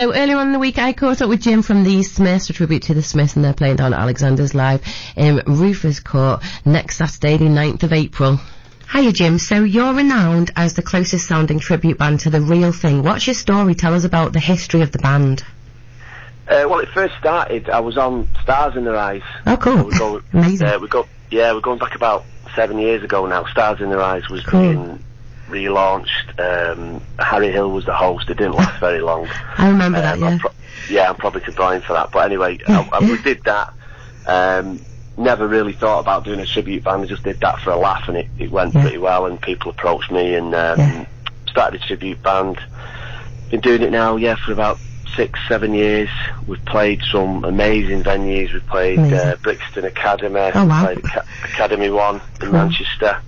So earlier on in the week, I caught up with Jim from the Smiths, a tribute to the Smiths, and they're playing down at Alexander's Live in Rufus Court next Saturday, the 9th of April. Hiya, Jim. So you're renowned as the closest sounding tribute band to The Real Thing. What's your story? Tell us about the history of the band. Well, it first started, I was on Stars in Their Eyes. Oh, cool. Amazing. We're going back about 7 years ago now. Stars in Their Eyes was being relaunched. Harry Hill was the host. It didn't last very long. I remember that, yeah. I'm probably to blame for that. But anyway, we did that. Never really thought about doing a tribute band. I just did that for a laugh, and it went pretty well, and people approached me and started a tribute band. Been doing it now, for about 6-7 years. We've played some amazing venues. We've played Brixton Academy, played Academy One in Manchester.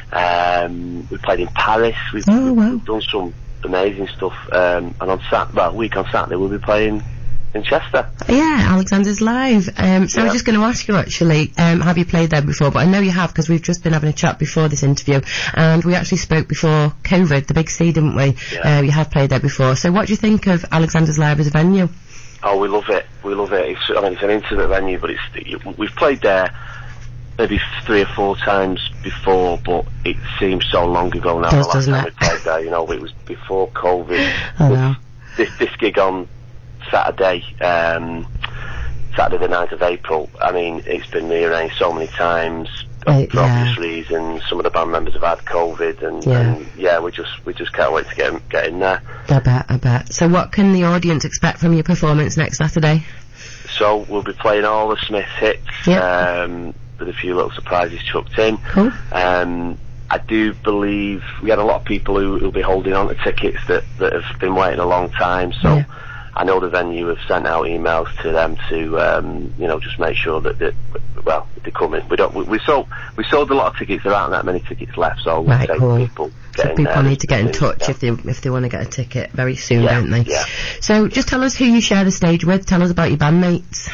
We played in Paris. We've done some amazing stuff. And on week on Saturday we'll be playing in Chester. Yeah, Alexander's Live. So I was just going to ask you actually, have you played there before? But I know you have, because we've just been having a chat before this interview, and we actually spoke before COVID, the Big C, didn't we? Yeah. You have played there before. So what do you think of Alexander's Live as a venue? Oh, we love it. It's an intimate venue, but we've played there maybe 3 or 4 times before, but it seems so long ago now. The last time we played there, it was before COVID. I know. This gig on Saturday the 9th of April, I mean, it's been rearranged so many times for obvious reasons. Some of the band members have had COVID, and we just can't wait to get in there. I bet. So what can the audience expect from your performance next Saturday? So we'll be playing all the Smiths hits, with a few little surprises chucked in. Cool. I do believe we had a lot of people who will be holding on to tickets that have been waiting a long time, so I know the venue have sent out emails to them to just make sure that they're coming. We sold a lot of tickets. There aren't that many tickets left, so we'll take people. So people need to get in touch if they want to get a ticket very soon, don't they? Yeah. So just tell us who you share the stage with. Tell us about your bandmates.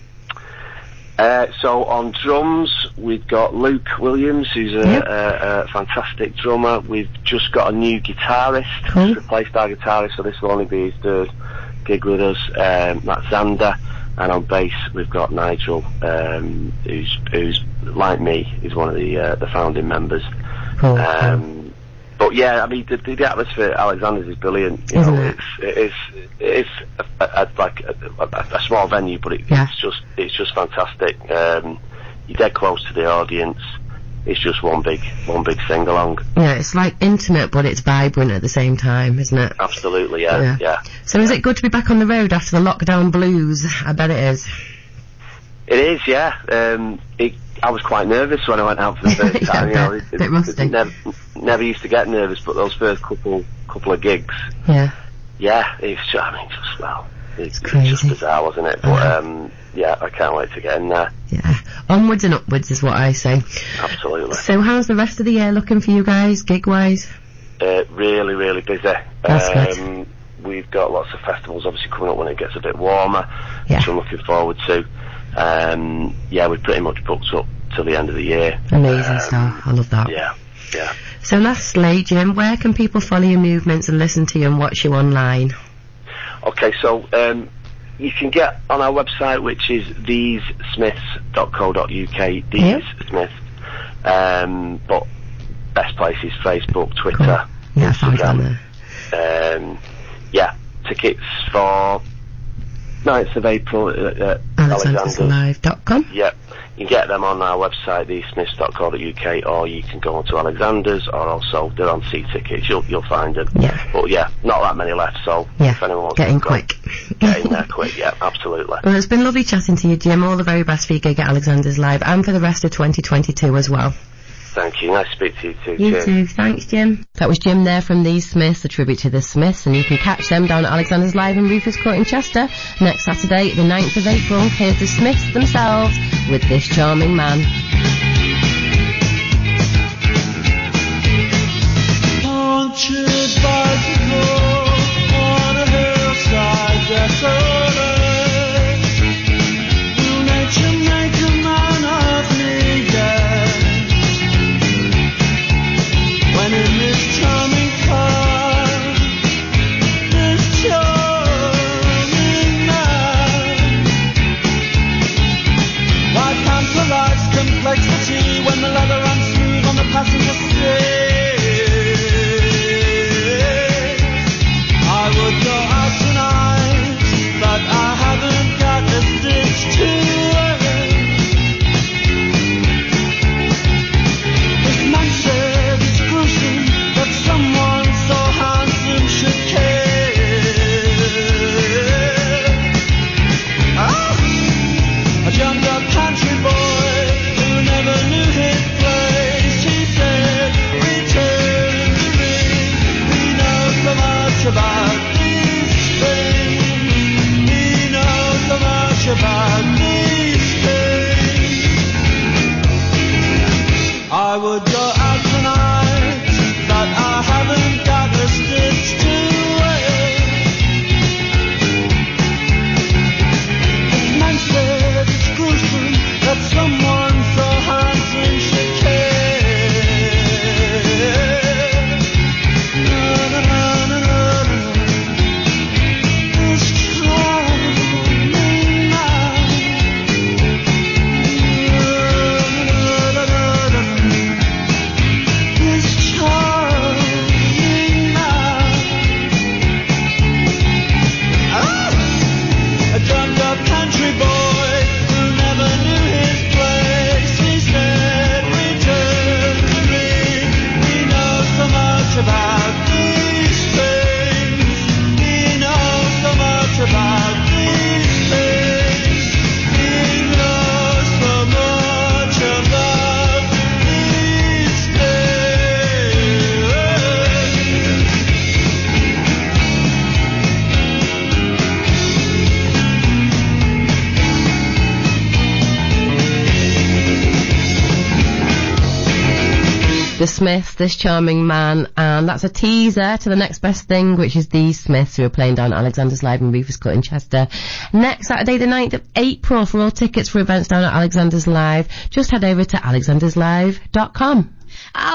So on drums, we've got Luke Williams, who's a fantastic drummer. We've just got a new guitarist. Just replaced our guitarist, so this will only be his 3rd gig with us. That's Xander. And on bass, we've got Nigel, who's like me, is one of the founding members. But yeah, I mean, the atmosphere at Alexander's is brilliant. It's like a small venue, but it's just fantastic. You're dead close to the audience. It's just one big sing along. Yeah, it's like intimate, but it's vibrant at the same time, isn't it? Absolutely, yeah. So is it good to be back on the road after the lockdown blues? I bet it is. It is, yeah. I was quite nervous when I went out for the first time. Bit rusty. Never used to get nervous, but those first couple of gigs. It's just bizarre, wasn't it? But I can't wait to get in there. Yeah, onwards and upwards is what I say. Absolutely. So how's the rest of the year looking for you guys, gig wise? Really, really busy. That's good. We've got lots of festivals obviously coming up when it gets a bit warmer, which I'm looking forward to. We're pretty much booked up till the end of the year. Amazing stuff. I love that. Yeah. So lastly, Jim, where can people follow your movements and listen to you and watch you online? Okay, so you can get on our website, which is thesmiths.co.uk, Smiths. But best place is Facebook, Twitter, Instagram. Tickets for 9th of April at alexanderslive.com. Yeah, you can get them on our website, thesmiths.co.uk, or you can go on to Alexander's, or also they're on C-Tickets. You'll find them. Yeah. But not that many left, so if anyone wants get in to quick. Get in there quick, absolutely. Well, it's been lovely chatting to you, Jim. All the very best for your gig at Alexander's Live and for the rest of 2022 as well. Thank you. Nice to speak to you too. You too. Thanks, Jim. That was Jim there from the Smiths, a tribute to the Smiths, and you can catch them down at Alexander's Live in Rufus Court in Chester next Saturday, the 9th of April. Here's the Smiths themselves with This Charming Man. On a hillside desolate, will nature make a man of me yet? When in this charming car, this charming The Smiths, This Charming Man, and that's a teaser to the next best thing, which is the Smiths, who are playing down at Alexander's Live in Rufus Court in Chester next Saturday the 9th of April. For all tickets for events down at Alexander's Live, just head over to alexanderslive.com.